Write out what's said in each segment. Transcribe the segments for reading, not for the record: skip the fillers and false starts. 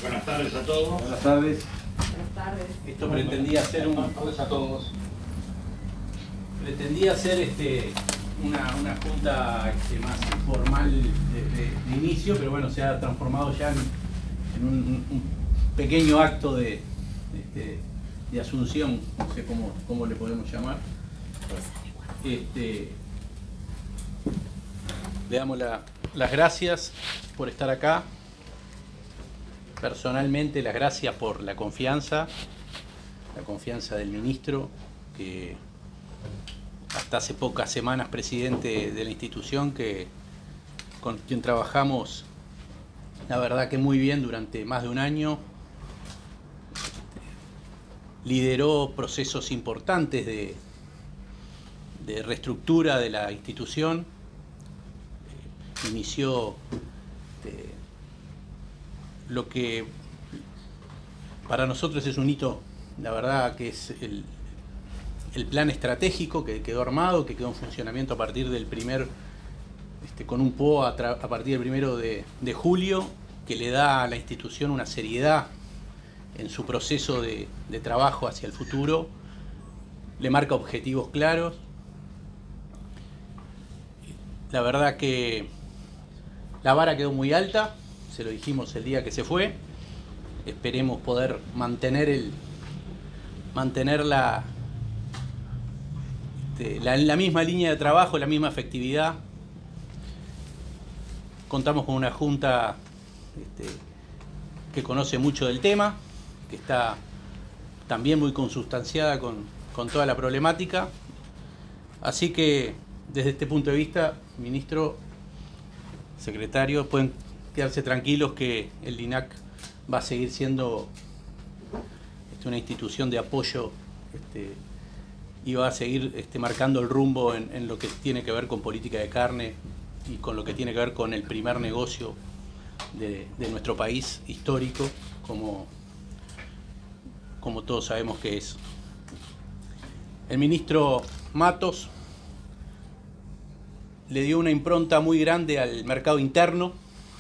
Buenas tardes a todos. Buenas tardes. Buenas tardes. Esto pretendía ser Buenas tardes a todos. pretendía ser una junta más formal de inicio, pero bueno, se ha transformado ya en un pequeño acto de asunción, no sé cómo le podemos llamar. Le damos las gracias por estar acá. Personalmente, las gracias por la confianza del ministro, que hasta hace pocas semanas presidente de la institución, con quien trabajamos, la verdad que muy bien durante más de un año. Lideró procesos importantes de reestructura de la institución. Inició lo que para nosotros es un hito, la verdad, que es el plan estratégico que quedó armado, que quedó en funcionamiento a partir del con un PO a partir del 1 de julio, que le da a la institución una seriedad en su proceso de trabajo hacia el futuro, le marca objetivos claros. La verdad que la vara quedó muy alta, se lo dijimos el día que se fue. Esperemos poder mantener la misma línea de trabajo, la misma efectividad. Contamos con una junta que conoce mucho del tema, que está también muy consustanciada con toda la problemática. Así que, desde este punto de vista, ministro, secretario, pueden quedarse tranquilos que el LINAC va a seguir siendo una institución de apoyo y va a seguir marcando el rumbo en lo que tiene que ver con política de carne y con lo que tiene que ver con el primer negocio de nuestro país histórico, como todos sabemos que es. El ministro Matos le dio una impronta muy grande al mercado interno.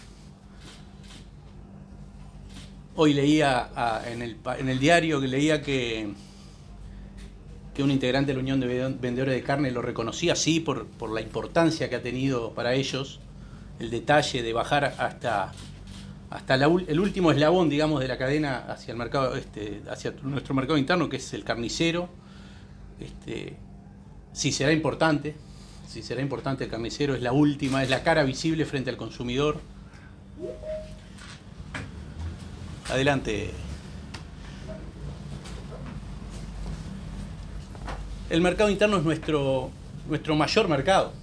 Hoy leía en el diario que un integrante de la Unión de Vendedores de Carne lo reconocía, sí, por la importancia que ha tenido para ellos el detalle de bajar hasta el último eslabón, digamos, de la cadena hacia el mercado, hacia nuestro mercado interno, que es el carnicero. Sí será importante el carnicero, es la última, es la cara visible frente al consumidor. Adelante. El mercado interno es nuestro mayor mercado.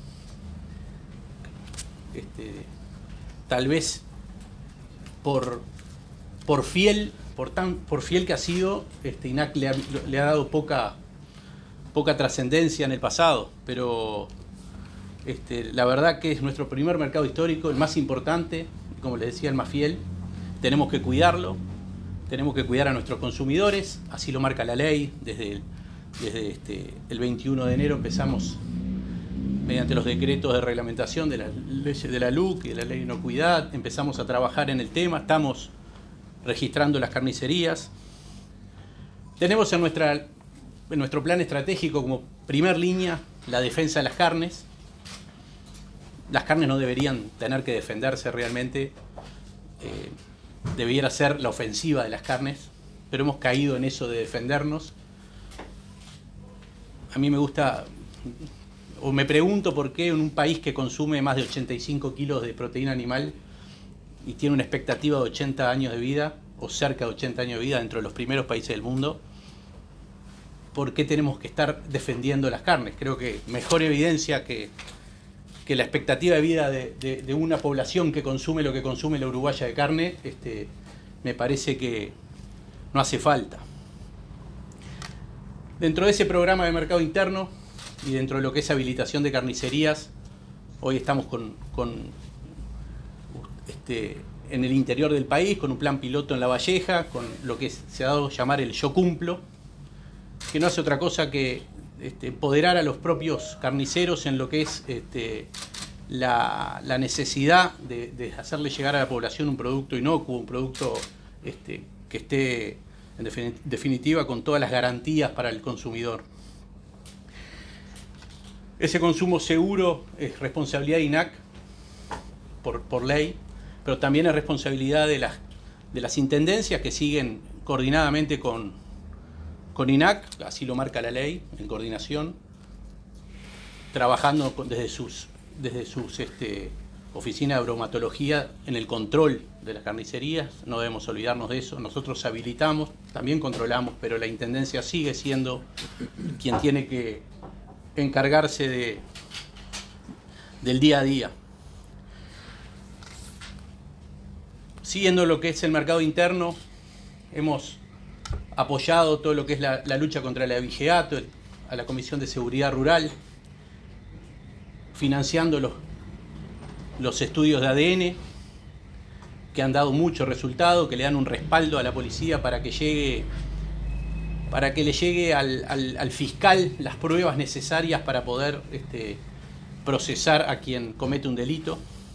Tal vez por fiel que ha sido, INAC le ha dado poca trascendencia en el pasado, pero la verdad que es nuestro primer mercado histórico, el más importante, como les decía, el más fiel. Tenemos que cuidarlo, tenemos que cuidar a nuestros consumidores, así lo marca la ley. Desde el 21 de enero empezamos, mediante los decretos de reglamentación de la ley de la LUC y de la ley de inocuidad, empezamos a trabajar en el tema, estamos registrando las carnicerías. Tenemos en nuestro plan estratégico como primer línea la defensa de las carnes. Las carnes no deberían tener que defenderse realmente. Debiera ser la ofensiva de las carnes, pero hemos caído en eso de defendernos. A mí me gusta, o me pregunto por qué en un país que consume más de 85 kilos de proteína animal y tiene una expectativa de 80 años de vida, o cerca de 80 años de vida, dentro de los primeros países del mundo, ¿por qué tenemos que estar defendiendo las carnes? Creo que mejor evidencia que la expectativa de vida de una población que consume lo que consume la uruguaya de carne, me parece que no hace falta. Dentro de ese programa de mercado interno y dentro de lo que es habilitación de carnicerías, hoy estamos en el interior del país, con un plan piloto en La Valleja, con lo que se ha dado a llamar el Yo Cumplo, que no hace otra cosa que empoderar a los propios carniceros en lo que es la necesidad de hacerle llegar a la población un producto inocuo, un producto que esté en definitiva con todas las garantías para el consumidor. Ese consumo seguro es responsabilidad de INAC por ley, pero también es responsabilidad de las intendencias que siguen coordinadamente con INAC, así lo marca la ley, en coordinación, trabajando desde sus oficinas de bromatología en el control de las carnicerías. No debemos olvidarnos de eso. Nosotros habilitamos, también controlamos, pero la intendencia sigue siendo quien tiene que encargarse del día a día. Siguiendo lo que es el mercado interno, hemos apoyado todo lo que es la lucha contra el abigeato, a la Comisión de Seguridad Rural, financiando los estudios de ADN, que han dado mucho resultado, que le dan un respaldo a la policía para que le llegue al fiscal las pruebas necesarias para poder procesar a quien comete un delito.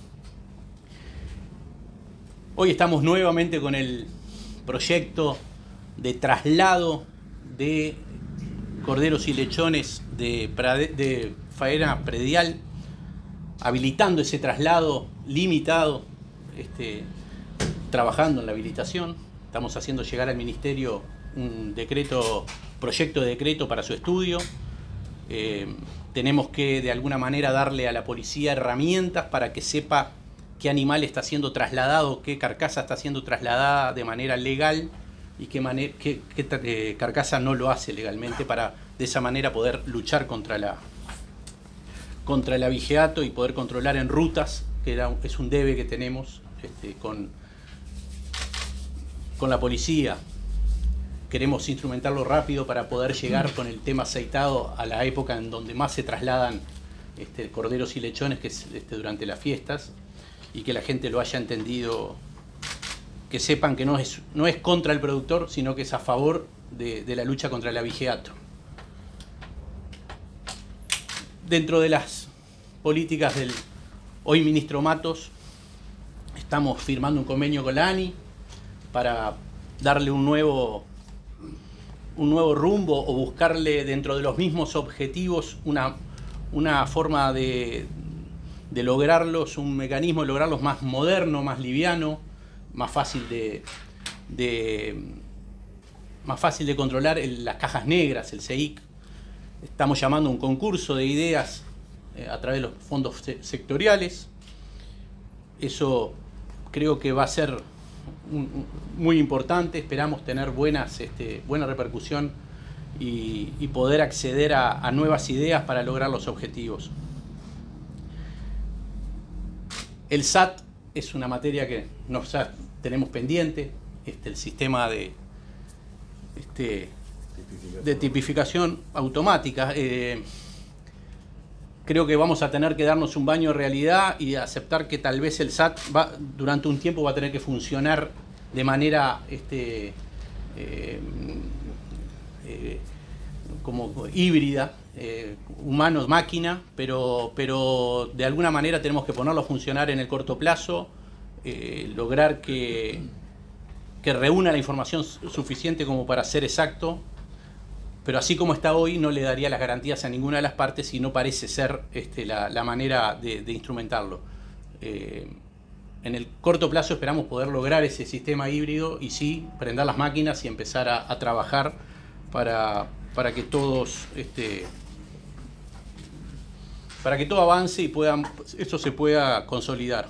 Hoy estamos nuevamente con el proyecto de traslado de corderos y lechones de faena predial, habilitando ese traslado limitado, trabajando en la habilitación. Estamos haciendo llegar al Ministerio un proyecto de decreto para su estudio. Tenemos que de alguna manera darle a la policía herramientas para que sepa qué animal está siendo trasladado, qué carcasa está siendo trasladada de manera legal y qué carcasa no lo hace legalmente, para de esa manera poder luchar contra el abigeato y poder controlar en rutas, que es un debe que tenemos con la policía. Queremos instrumentarlo rápido para poder llegar con el tema aceitado a la época en donde más se trasladan corderos y lechones, que es durante las fiestas, y que la gente lo haya entendido, que sepan que no es contra el productor, sino que es a favor de la lucha contra el abigeato. Dentro de las políticas del hoy ministro Matos, estamos firmando un convenio con la ANI para darle un nuevo rumbo, o buscarle dentro de los mismos objetivos una forma de lograrlos, un mecanismo de lograrlos más moderno, más liviano, más fácil de controlar, las cajas negras, el CEIC. Estamos llamando a un concurso de ideas a través de los fondos sectoriales. Eso creo que va a ser muy importante. Esperamos tener buena repercusión y poder acceder a nuevas ideas para lograr los objetivos. El SAT es una materia que tenemos pendiente, el sistema de tipificación automática. Creo que vamos a tener que darnos un baño de realidad y aceptar que tal vez el SAT durante un tiempo va a tener que funcionar de manera como híbrida, humano-máquina, pero de alguna manera tenemos que ponerlo a funcionar en el corto plazo, lograr que reúna la información suficiente como para ser exacto, pero así como está hoy no le daría las garantías a ninguna de las partes y no parece ser la manera de instrumentarlo. En el corto plazo esperamos poder lograr ese sistema híbrido y sí prender las máquinas y empezar a trabajar para que todos para que todo avance y esto se pueda consolidar.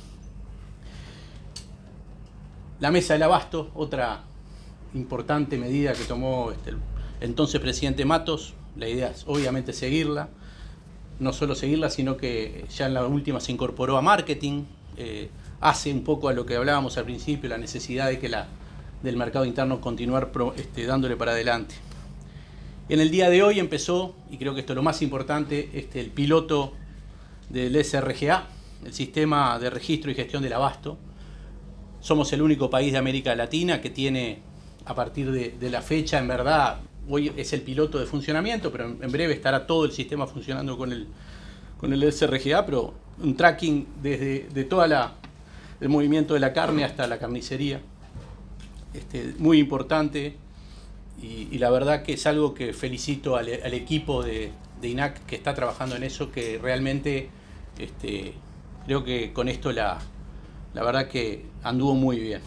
La mesa del abasto, otra importante medida que tomó el entonces presidente Matos. La idea es obviamente seguirla, no solo seguirla, sino que ya en la última se incorporó a marketing, hace un poco a lo que hablábamos al principio, la necesidad de que del mercado interno continuar dándole para adelante. En el día de hoy empezó, y creo que esto es lo más importante, el piloto del SRGA, el Sistema de Registro y Gestión del Abasto. Somos el único país de América Latina que tiene, a partir de la fecha, en verdad, hoy es el piloto de funcionamiento, pero en breve estará todo el sistema funcionando con el SRGA, pero un tracking de todo el movimiento de la carne hasta la carnicería. muy importante y la verdad que es algo que felicito al equipo de INAC que está trabajando en eso, que realmente creo que con esto la verdad que anduvo muy bien.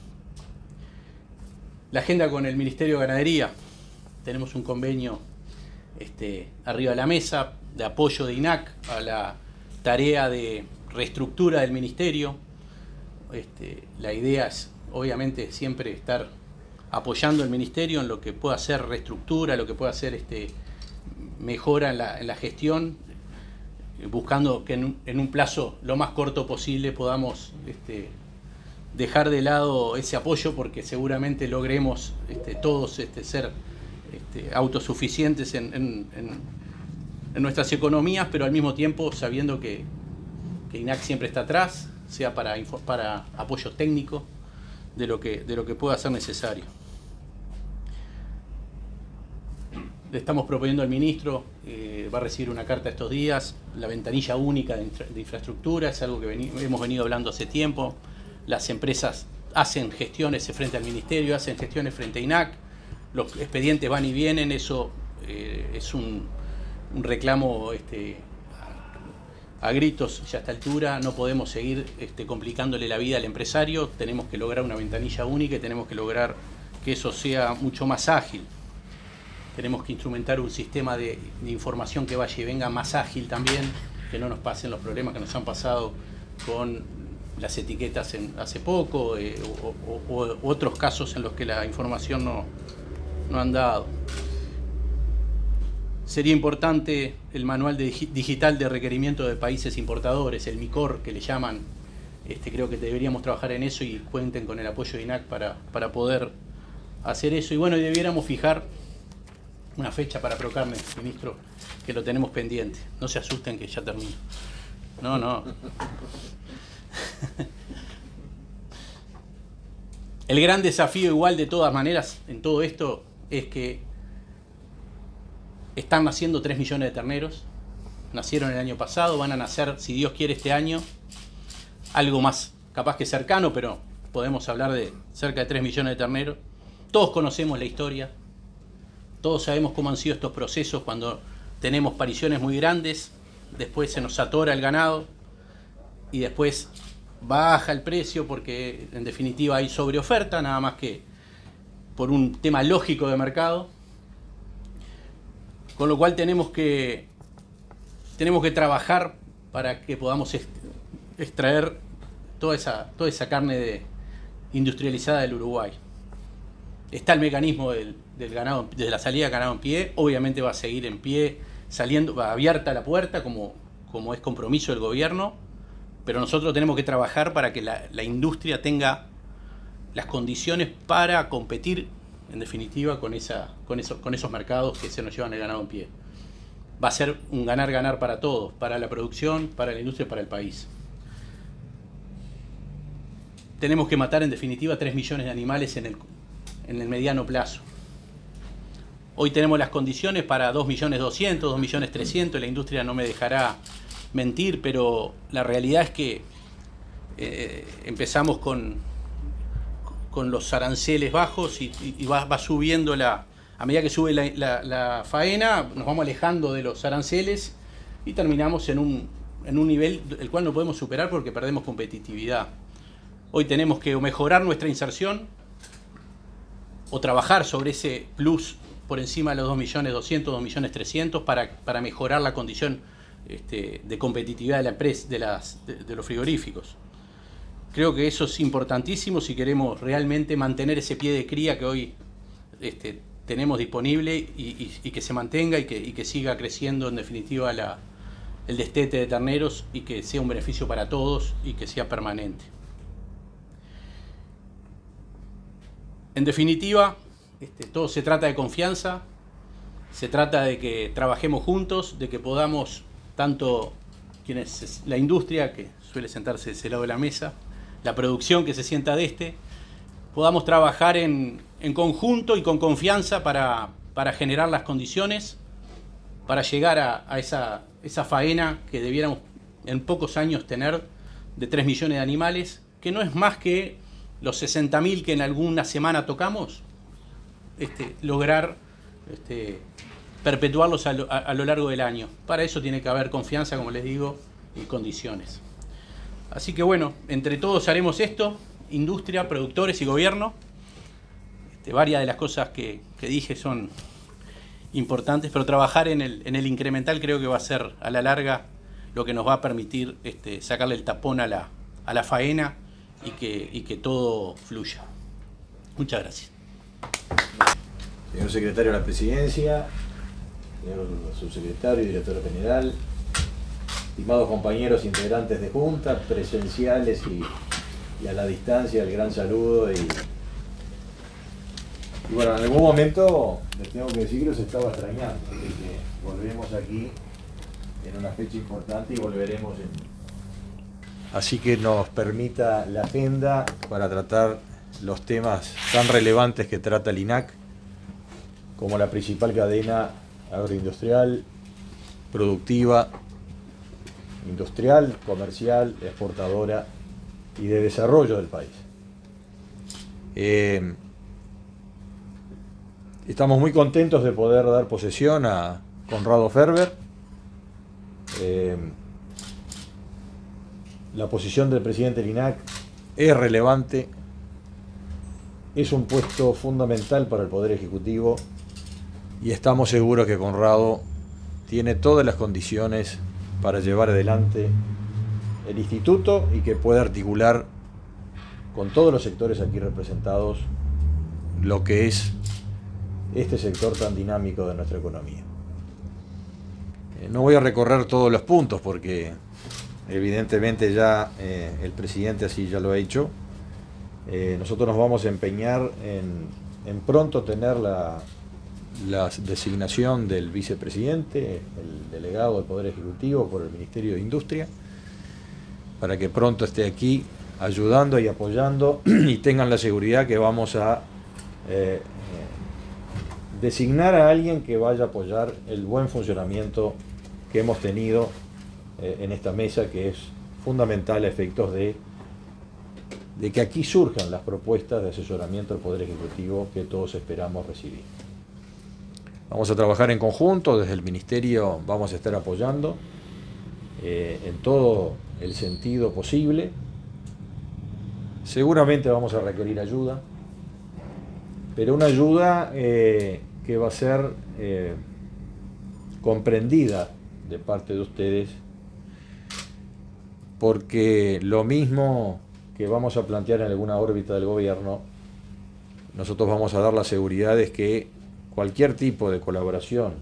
La agenda con el Ministerio de Ganadería, tenemos un convenio arriba de la mesa de apoyo de INAC a la tarea de reestructura del Ministerio. La idea es obviamente siempre estar apoyando al Ministerio en lo que pueda ser reestructura, lo que pueda ser mejora en la gestión, buscando que en un plazo lo más corto posible podamos dejar de lado ese apoyo, porque seguramente logremos todos ser autosuficientes en nuestras economías, pero al mismo tiempo sabiendo que INAC siempre está atrás, sea para apoyo técnico de lo que pueda ser necesario. Le estamos proponiendo al ministro, va a recibir una carta estos días, la ventanilla única de infraestructura, es algo que hemos venido hablando hace tiempo. Las empresas hacen gestiones frente al ministerio, hacen gestiones frente a INAC, los expedientes van y vienen, eso es un reclamo a gritos ya a esta altura. No podemos seguir complicándole la vida al empresario, tenemos que lograr una ventanilla única y tenemos que lograr que eso sea mucho más ágil. Tenemos que instrumentar un sistema de información que vaya y venga más ágil también, que no nos pasen los problemas que nos han pasado con las etiquetas hace poco, o otros casos en los que la información no han dado. Sería importante el manual digital de requerimiento de países importadores, el MICOR que le llaman. Creo que deberíamos trabajar en eso y cuenten con el apoyo de INAC para poder hacer eso. Y bueno, debiéramos fijar una fecha para Procarne, ministro, que lo tenemos pendiente. No se asusten que ya termino. No. El gran desafío igual de todas maneras en todo esto es que están naciendo 3 millones de terneros. Nacieron el año pasado, van a nacer, si Dios quiere, este año. Algo más capaz que cercano, pero podemos hablar de cerca de 3 millones de terneros. Todos conocemos la historia. Todos sabemos cómo han sido estos procesos cuando tenemos pariciones muy grandes, después se nos atora el ganado y después baja el precio porque en definitiva hay sobreoferta, nada más que por un tema lógico de mercado. Con lo cual tenemos que trabajar para que podamos extraer toda esa carne industrializada del Uruguay. Está el mecanismo del ganado, desde la salida de ganado en pie, obviamente va a seguir en pie, va abierta la puerta como es compromiso del gobierno, pero nosotros tenemos que trabajar para que la industria tenga las condiciones para competir, en definitiva, con esos mercados que se nos llevan el ganado en pie. Va a ser un ganar-ganar para todos, para la producción, para la industria y para el país. Tenemos que matar, en definitiva, 3 millones de animales en el mediano plazo. Hoy tenemos las condiciones para 2.200.000, 2.300.000, la industria no me dejará mentir, pero la realidad es que empezamos con los aranceles bajos y va subiendo a medida que sube la faena, nos vamos alejando de los aranceles y terminamos en un nivel el cual no podemos superar porque perdemos competitividad. Hoy tenemos que mejorar nuestra inserción o trabajar sobre ese plus por encima de los 2.200.000, 2.300.000 para mejorar la condición de competitividad de la empresa, de los frigoríficos. Creo que eso es importantísimo si queremos realmente mantener ese pie de cría que hoy tenemos disponible y que se mantenga y que siga creciendo en definitiva el destete de terneros y que sea un beneficio para todos y que sea permanente. En definitiva, todo se trata de confianza, se trata de que trabajemos juntos, de que podamos, tanto la industria, que suele sentarse de ese lado de la mesa, la producción que se sienta de podamos trabajar en conjunto y con confianza para generar las condiciones, para llegar a esa faena que debiéramos en pocos años tener de 3 millones de animales, que no es más que los 60.000 que en alguna semana tocamos, lograr perpetuarlos a lo largo del año. Para eso tiene que haber confianza, como les digo, y condiciones. Así que bueno, entre todos haremos esto, industria, productores y gobierno. Varias de las cosas que dije son importantes, pero trabajar en el incremental creo que va a ser a la larga lo que nos va a permitir sacarle el tapón a la faena y que todo fluya. Muchas gracias. Señor secretario de la Presidencia, señor subsecretario y director general, estimados compañeros integrantes de Junta, presenciales y a la distancia, el gran saludo. Y bueno, en algún momento les tengo que decir que los estaba extrañando, así que volvemos aquí en una fecha importante y volveremos Así que nos permita la agenda para tratar los temas tan relevantes que trata el INAC, como la principal cadena agroindustrial, productiva, industrial, comercial, exportadora y de desarrollo del país. Estamos muy contentos de poder dar posesión a Conrado Ferber. La posición del presidente del INAC es relevante, es un puesto fundamental para el Poder Ejecutivo y estamos seguros que Conrado tiene todas las condiciones para llevar adelante el instituto y que pueda articular con todos los sectores aquí representados lo que es este sector tan dinámico de nuestra economía. No voy a recorrer todos los puntos porque evidentemente ya el presidente así ya lo ha hecho. Nosotros nos vamos a empeñar en pronto tener la designación del vicepresidente, el delegado del Poder Ejecutivo por el Ministerio de Industria, para que pronto esté aquí ayudando y apoyando y tengan la seguridad que vamos a designar a alguien que vaya a apoyar el buen funcionamiento que hemos tenido en esta mesa, que es fundamental a efectos de que aquí surjan las propuestas de asesoramiento del Poder Ejecutivo que todos esperamos recibir. Vamos a trabajar en conjunto, desde el Ministerio vamos a estar apoyando en todo el sentido posible. Seguramente vamos a requerir ayuda, pero una ayuda que va a ser comprendida de parte de ustedes, porque lo mismo que vamos a plantear en alguna órbita del gobierno, nosotros vamos a dar la seguridad de que cualquier tipo de colaboración,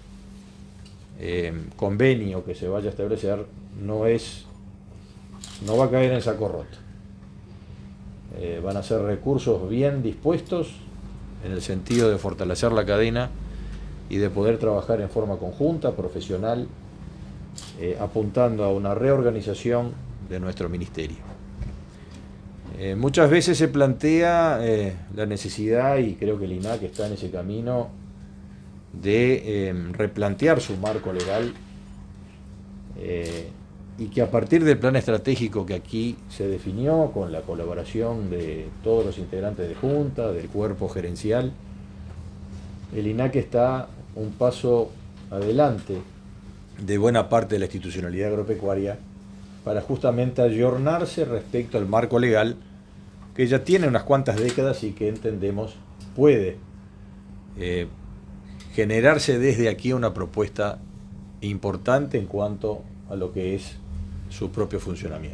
convenio que se vaya a establecer, no va a caer en saco roto. Van a ser recursos bien dispuestos en el sentido de fortalecer la cadena y de poder trabajar en forma conjunta, profesional, apuntando a una reorganización de nuestro ministerio. Muchas veces se plantea la necesidad, y creo que el INAC está en ese camino, de replantear su marco legal y que a partir del plan estratégico que aquí se definió con la colaboración de todos los integrantes de Junta, del cuerpo gerencial, el INAC está un paso adelante de buena parte de la institucionalidad agropecuaria para justamente ayornarse respecto al marco legal que ya tiene unas cuantas décadas y que entendemos puede generarse desde aquí una propuesta importante en cuanto a lo que es su propio funcionamiento.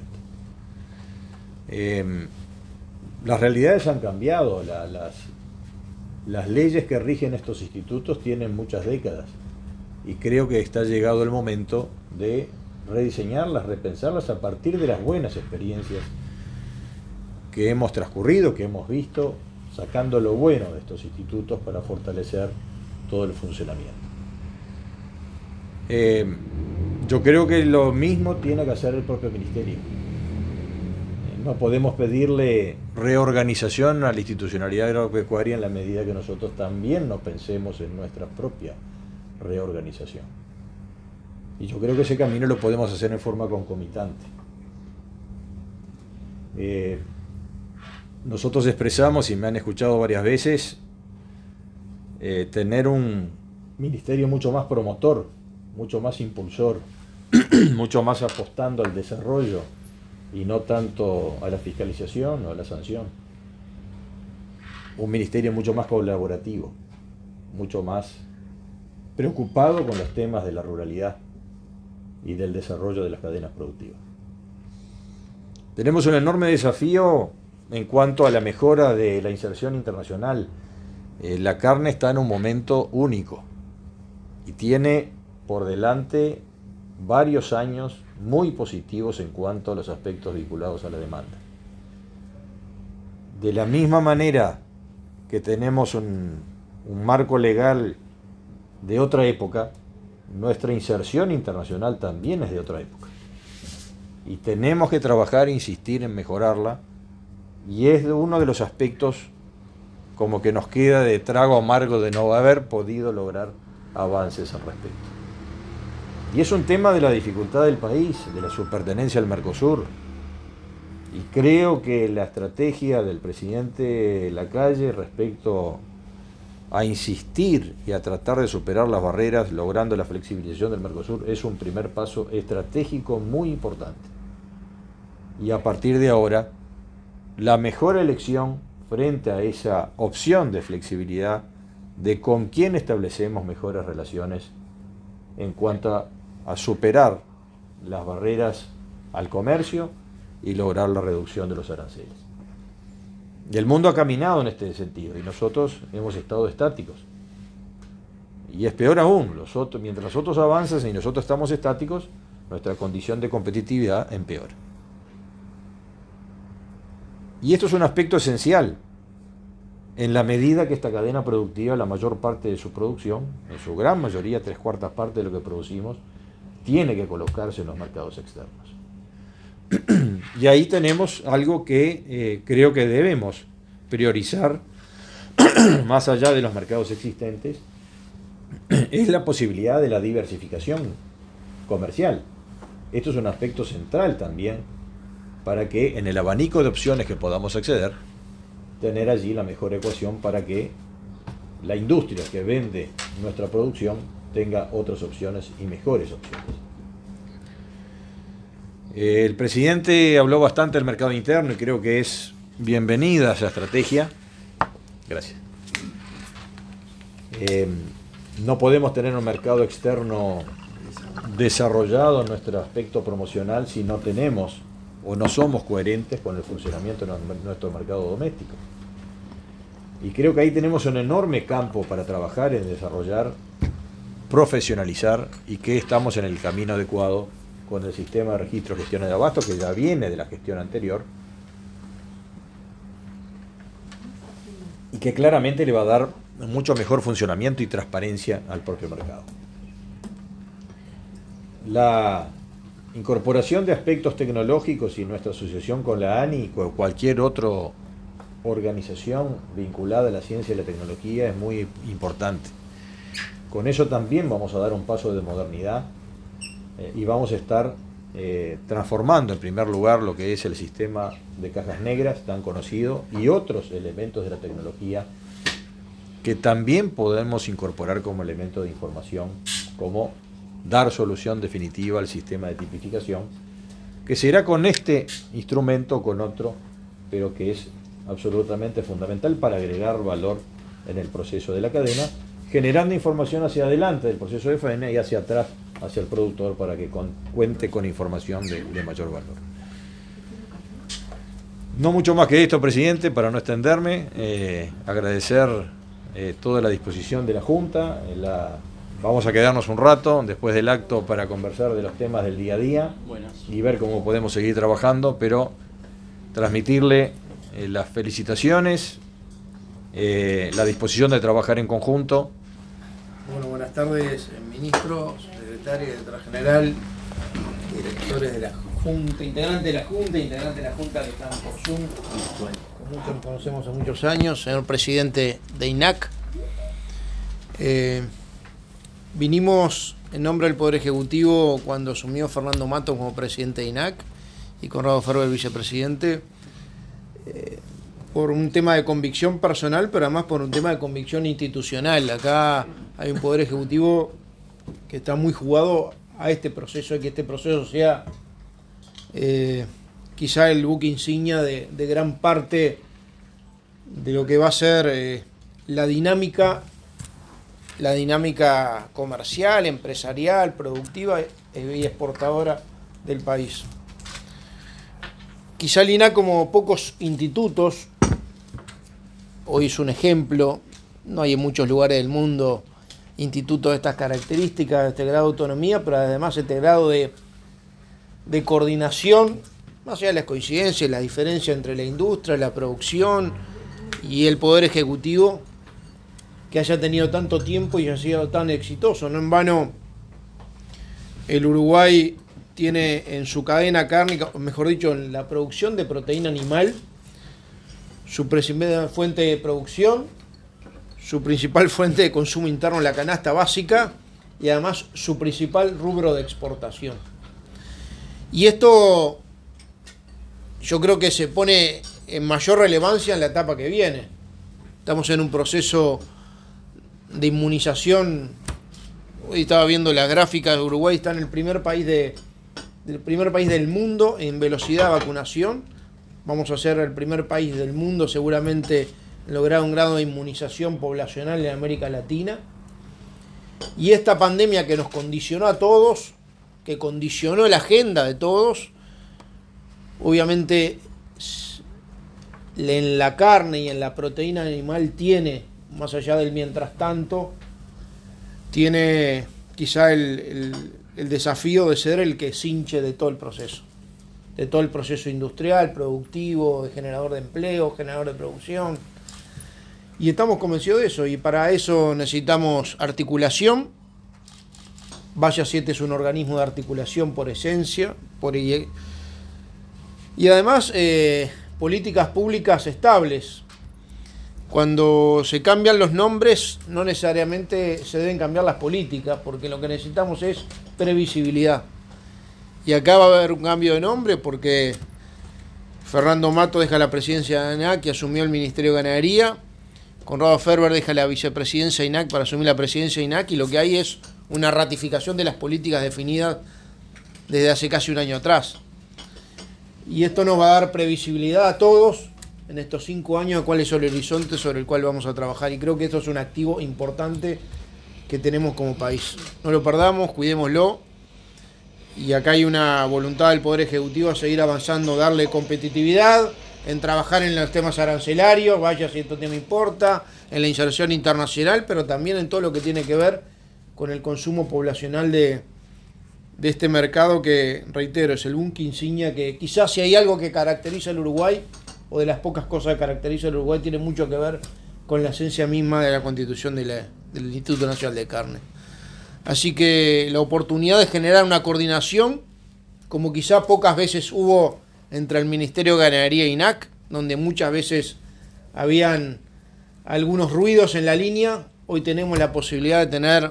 Las realidades han cambiado, las leyes que rigen estos institutos tienen muchas décadas y creo que está llegado el momento de rediseñarlas, repensarlas a partir de las buenas experiencias que hemos transcurrido, que hemos visto, sacando lo bueno de estos institutos para fortalecer todo el funcionamiento. Yo creo que lo mismo tiene que hacer el propio ministerio. No podemos pedirle reorganización a la institucionalidad agropecuaria en la medida que nosotros también no pensemos en nuestra propia reorganización. Y yo creo que ese camino lo podemos hacer en forma concomitante. nosotros expresamos, y me han escuchado varias veces, tener un ministerio mucho más promotor, mucho más impulsor, mucho más apostando al desarrollo y no tanto a la fiscalización o a la sanción. Un ministerio mucho más colaborativo, mucho más preocupado con los temas de la ruralidad y del desarrollo de las cadenas productivas. Tenemos un enorme desafío en cuanto a la mejora de la inserción internacional. La carne está en un momento único y tiene por delante varios años muy positivos en cuanto a los aspectos vinculados a la demanda. De la misma manera que tenemos un marco legal de otra época, nuestra inserción internacional también es de otra época. Y tenemos que trabajar e insistir en mejorarla, y es uno de los aspectos como que nos queda de trago amargo de no haber podido lograr avances al respecto. Y es un tema de la dificultad del país, de la subpertenencia al Mercosur. Y creo que la estrategia del presidente Lacalle respecto a insistir y a tratar de superar las barreras, logrando la flexibilización del Mercosur, es un primer paso estratégico muy importante. Y a partir de ahora, la mejor elección frente a esa opción de flexibilidad de con quién establecemos mejores relaciones en cuanto a superar las barreras al comercio y lograr la reducción de los aranceles. Y el mundo ha caminado en este sentido y nosotros hemos estado estáticos. Y es peor aún, mientras los otros avanzan y nosotros estamos estáticos, nuestra condición de competitividad empeora. Y esto es un aspecto esencial en la medida que esta cadena productiva, la mayor parte de su producción, en su gran mayoría, 3/4 parte de lo que producimos, tiene que colocarse en los mercados externos. Y ahí tenemos algo que creo que debemos priorizar más allá de los mercados existentes, es la posibilidad de la diversificación comercial. Esto es un aspecto central también para que en el abanico de opciones que podamos acceder, tener allí la mejor ecuación para que la industria que vende nuestra producción tenga otras opciones y mejores opciones. El presidente habló bastante del mercado interno y creo que es bienvenida esa estrategia. Gracias. No podemos tener un mercado externo desarrollado en nuestro aspecto promocional si no tenemos o no somos coherentes con el funcionamiento de nuestro mercado doméstico. Y creo que ahí tenemos un enorme campo para trabajar en desarrollar, profesionalizar, y que estamos en el camino adecuado con el sistema de registro de gestión de abasto, que ya viene de la gestión anterior, y que claramente le va a dar mucho mejor funcionamiento y transparencia al propio mercado. La incorporación de aspectos tecnológicos y nuestra asociación con la ANI y con cualquier otra organización vinculada a la ciencia y la tecnología es muy importante. Con eso también vamos a dar un paso de modernidad y vamos a estar transformando en primer lugar lo que es el sistema de cajas negras tan conocido y otros elementos de la tecnología que también podemos incorporar como elemento de información, como dar solución definitiva al sistema de tipificación, que será con este instrumento o con otro, pero que es absolutamente fundamental para agregar valor en el proceso de la cadena, generando información hacia adelante del proceso de faena y hacia atrás, hacia el productor, para que cuente con información de mayor valor. No mucho más que esto, presidente, para no extenderme, agradecer toda la disposición de la Junta. Vamos a quedarnos un rato después del acto para conversar de los temas del día a día y ver cómo podemos seguir trabajando, pero transmitirle las felicitaciones, la disposición de trabajar en conjunto. Bueno, buenas tardes, ministro, secretario, directora general, directores de la Junta, integrante de la Junta que están por Zoom, con muchos nos conocemos hace muchos años, señor presidente de INAC. Vinimos en nombre del Poder Ejecutivo cuando asumió Fernando Matos como presidente de INAC y Conrado Ferber vicepresidente, por un tema de convicción personal, pero además por un tema de convicción institucional. Acá hay un Poder Ejecutivo que está muy jugado a este proceso, y que este proceso sea quizá el buque insignia de gran parte de lo que va a ser la dinámica comercial, empresarial, productiva y exportadora del país. Quizá el INAC, como pocos institutos, hoy es un ejemplo, no hay en muchos lugares del mundo institutos de estas características, de este grado de autonomía, pero además este grado de coordinación, más allá de las coincidencias, la diferencia entre la industria, la producción y el Poder Ejecutivo, que haya tenido tanto tiempo y haya sido tan exitoso. No en vano el Uruguay tiene en su cadena cárnica, o mejor dicho, en la producción de proteína animal, su principal fuente de producción, su principal fuente de consumo interno en la canasta básica y además su principal rubro de exportación. Y esto yo creo que se pone en mayor relevancia en la etapa que viene. Estamos en un proceso de inmunización. Hoy estaba viendo la gráfica de Uruguay, está en el primer país del mundo en velocidad de vacunación. Vamos a ser el primer país del mundo seguramente en lograr un grado de inmunización poblacional en América Latina. Y esta pandemia que nos condicionó a todos, que condicionó la agenda de todos, obviamente en la carne y en la proteína animal tiene, más allá del mientras tanto, tiene quizá el desafío de ser el que cinche de todo el proceso industrial, productivo, de generador de empleo, generador de producción. Y estamos convencidos de eso, y para eso necesitamos articulación. Valla 7 es un organismo de articulación por esencia, y además políticas públicas estables. Cuando se cambian los nombres, no necesariamente se deben cambiar las políticas, porque lo que necesitamos es previsibilidad. Y acá va a haber un cambio de nombre porque Fernando Mato deja la presidencia de ANAC y asumió el Ministerio de Ganadería. Conrado Ferber deja la vicepresidencia de INAC para asumir la presidencia de INAC, y lo que hay es una ratificación de las políticas definidas desde hace casi un año atrás. Y esto nos va a dar previsibilidad a todos en estos 5 años a cuál es el horizonte sobre el cual vamos a trabajar, y creo que esto es un activo importante que tenemos como país. No lo perdamos, cuidémoslo, y acá hay una voluntad del Poder Ejecutivo a seguir avanzando, darle competitividad, en trabajar en los temas arancelarios, vaya si esto tema importa, en la inserción internacional, pero también en todo lo que tiene que ver con el consumo poblacional de este mercado que, reitero, es el buque insignia, que quizás si hay algo que caracteriza al Uruguay, o de las pocas cosas que caracteriza al Uruguay, tiene mucho que ver con la esencia misma de la constitución del Instituto Nacional de Carne. Así que la oportunidad de generar una coordinación, como quizá pocas veces hubo entre el Ministerio de Ganadería e INAC, donde muchas veces habían algunos ruidos en la línea, hoy tenemos la posibilidad de tener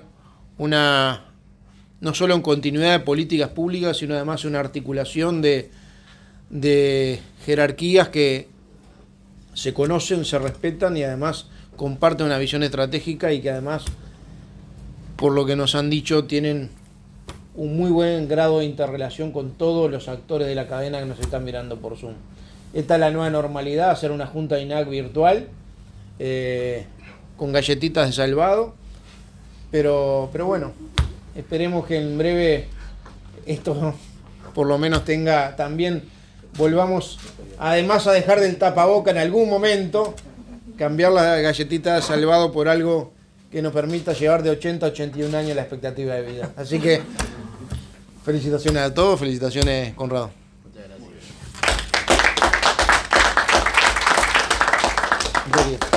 no solo en continuidad de políticas públicas, sino además una articulación de jerarquías que se conocen, se respetan y además comparten una visión estratégica, y que además, por lo que nos han dicho, tienen un muy buen grado de interrelación con todos los actores de la cadena que nos están mirando por Zoom. Esta es la nueva normalidad, hacer una junta de INAC virtual, con galletitas de salvado, pero bueno, esperemos que en breve esto por lo menos tenga también, volvamos además a dejar del tapaboca en algún momento, cambiar la galletita de salvado por algo que nos permita llevar de 80 a 81 años la expectativa de vida. Así que felicitaciones a todos, felicitaciones, Conrado. Muchas gracias.